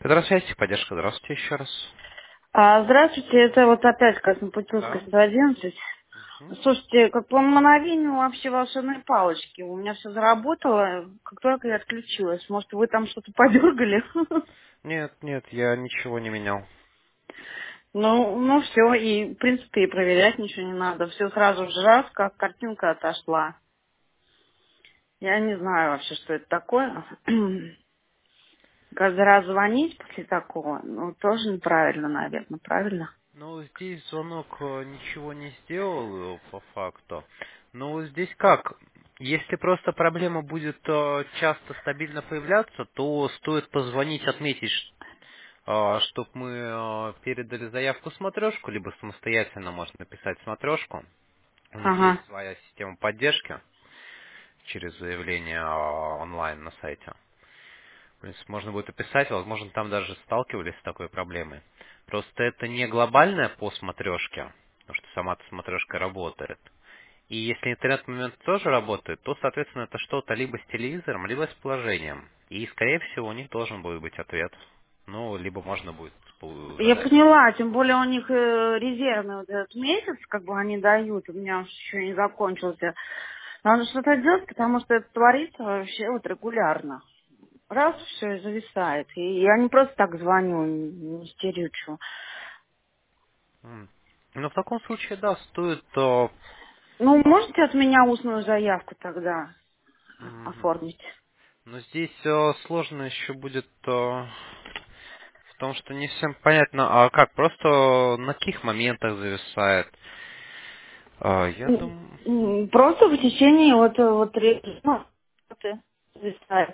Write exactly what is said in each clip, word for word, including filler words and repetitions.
Здравствуйте, поддержка, здравствуйте еще раз. А, здравствуйте, это вот опять Краснопутиловская Да. сто одиннадцать. Мгм. Слушайте, как по мгновению вообще волшебной палочки. У меня все заработало, как только я отключилась. Может, вы там что-то подергали? Нет, нет, я ничего не менял. Ну, ну все, и в принципе и проверять ничего не надо. Все сразу же раз, как картинка отошла. Я не знаю вообще, что это такое. Каждый раз звонить после такого, ну, тоже неправильно, наверное, правильно? Ну, здесь звонок э, ничего не сделал э, по факту. Ну, здесь как? Если просто проблема будет э, часто стабильно появляться, то стоит позвонить, отметить, чтобы мы э, передали заявку в смотрешку, либо самостоятельно можно написать в смотрешку. У них есть Ага. своя система поддержки через заявление э, онлайн на сайте. В принципе, можно будет описать, возможно, там даже сталкивались с такой проблемой. Просто это не глобальная по смотрешке, потому что сама-то смотрешка работает. И если интернет-момент тоже работает, то, соответственно, это что-то либо с телевизором, либо с приложением. И, скорее всего, у них должен будет быть ответ. Ну, либо можно будет пу- Я задать. поняла, тем более у них э, резервный вот этот месяц, как бы они дают, у меня уж еще не закончился. Надо что-то делать, потому что это творится вообще вот регулярно. Раз, все, и зависает. И я не просто так звоню, не истеричу. М. Но в таком случае, да, стоит... э, Ну, а, можете от меня устную заявку тогда мгм. оформить? Но здесь э, сложно еще будет... э, В том, что не всем понятно, а как, просто на каких моментах зависает. А, я М, думаю... м, Просто в течение вот, э, вот режима зависает.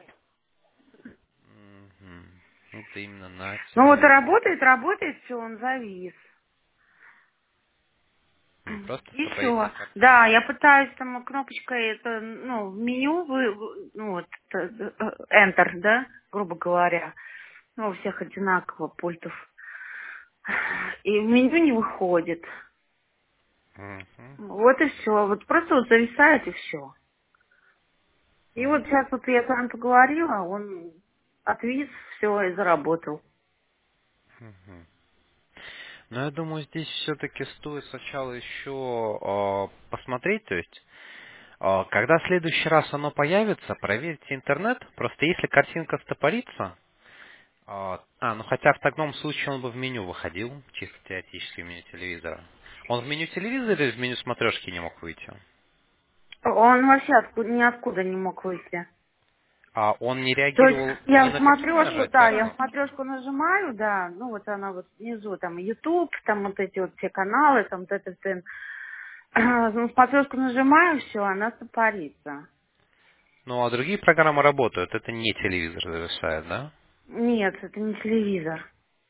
Мгм. Это именно на Ну вот телевизор. работает, работает, все, он завис. М, Просто И стопорится все. Да, картинка. я пытаюсь там кнопочкой это, ну, в меню, вы, вы- ну, вот, э, э, Enter, да, грубо говоря. Ну, у всех одинаково пультов. И в меню не выходит. Мгм. Вот и все. Вот просто вот зависает и все. И вот М, сейчас вот я с вами поговорила, он отвис, все, и заработал. мгм. Но я думаю, здесь все-таки стоит сначала еще а, посмотреть, то есть, а, когда в следующий раз оно появится, проверьте интернет. Просто если картинка стопорится, а, а, ну хотя в таком случае он бы в меню выходил, чисто теоретически в меню телевизора. Он в меню телевизора или в меню смотрешки не мог выйти? Он вообще откуда, ниоткуда не мог выйти. А он не То есть реагировал я ни в на какие смотрешку, да, нажатия я в кнопок? смотрешку нажимаю, да, ну вот она вот внизу, там YouTube, там вот эти вот все каналы, там т т т. Ну, смотрешку нажимаю, все, она стопорится. Ну, а другие программы работают, это не телевизор зависает, да? Нет, это не телевизор.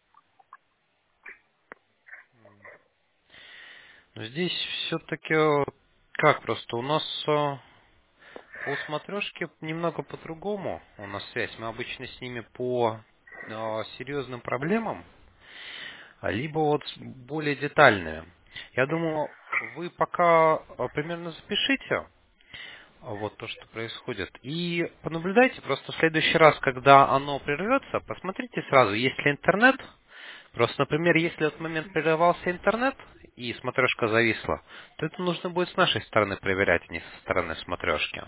Но здесь все-таки как просто у нас э, по смотрешке немного по-другому у нас связь. Мы обычно с ними по э, серьезным проблемам, а либо вот с- более детальные. Я думаю, вы пока э, примерно запишите а, вот то, что происходит. И понаблюдайте просто в следующий раз, когда оно прервется, посмотрите сразу, есть ли интернет. Просто, например, если в этот момент прерывался интернет и смотрешка зависла, то это нужно будет с нашей стороны проверять, а не со стороны смотрешки.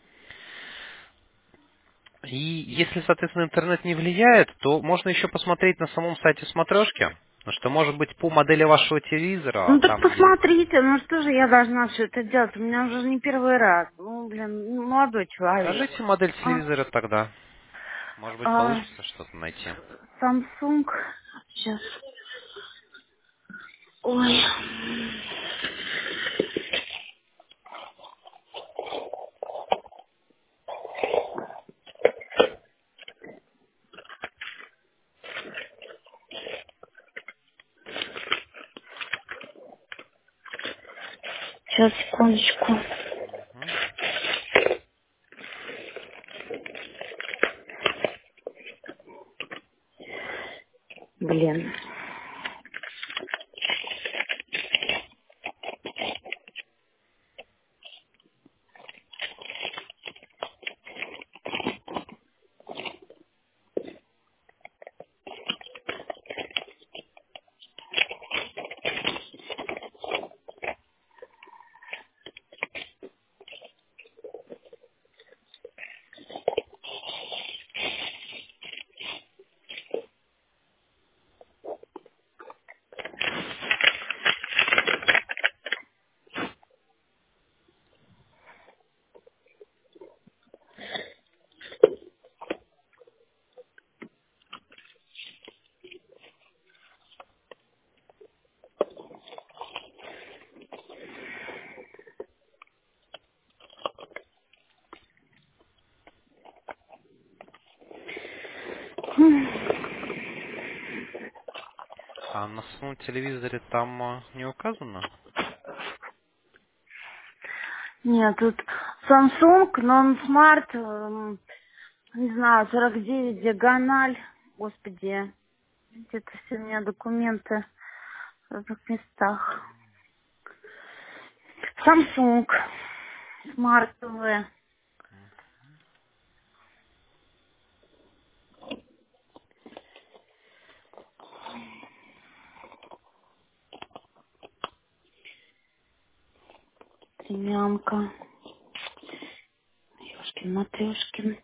И если, соответственно, интернет не влияет, то можно еще посмотреть на самом сайте смотрешки, потому что, может быть, по модели вашего телевизора Ну так там есть... посмотрите, ну что же я должна все это делать? У меня уже не первый раз. Ну, блин, ну, молодой человек. Покажите модель А, телевизора тогда. Может быть, а, получится что-то найти. Samsung. Сейчас. Ой. Сейчас, секундочку. Мгм. Блин. А на самом телевизоре там а, не указано? Нет, тут Samsung, non-smart, эм, не знаю, сорок девять диагональ. Господи, где-то все у меня документы в разных местах. Samsung, Smart ти ви. Семянка. Ёшкин, Матрешкин.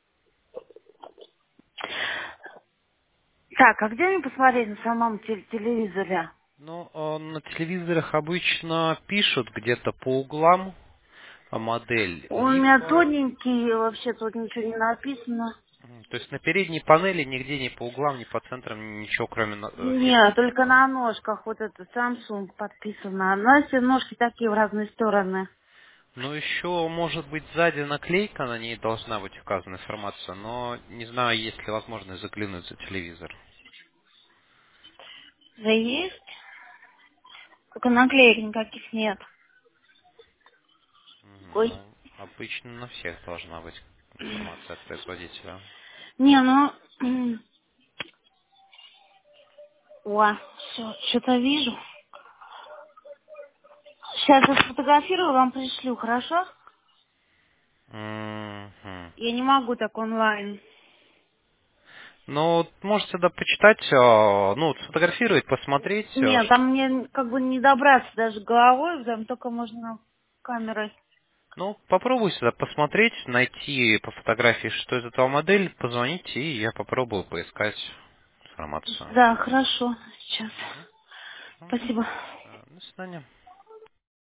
Так, а где мне посмотреть на самом теле- телевизоре? Ну, а, на телевизорах обычно пишут где-то по углам а, модель, У меня либо... тоненький, вообще тут ничего не написано. м, То есть на передней панели нигде ни по углам, ни по центрам ничего, кроме на- э, Нет, фирмы только нету. на ножках вот это Samsung подписано. Но все ножки такие в разные стороны. Ну, еще, может быть, сзади наклейка, на ней должна быть указана информация, но не знаю, есть ли возможность заглянуть за телевизор. Да есть? Только наклеек никаких нет. Мгм. Ой. Ну, обычно на всех должна быть информация от производителя. Не, ну... м, О, все, что-то вижу. Сейчас я сфотографирую, вам пришлю, хорошо? Мгм. Я не могу так онлайн. Ну, вот можете тогда почитать, а, ну, вот сфотографировать, посмотреть. а, Нет, ш- там мне как бы не добраться даже головой, там только можно камерой. Ну, попробуйте тогда посмотреть, найти по фотографии, что это за модель, позвоните, и я попробую поискать информацию. Да, хорошо, сейчас. Мгм. Всё. Спасибо. Да, до свидания.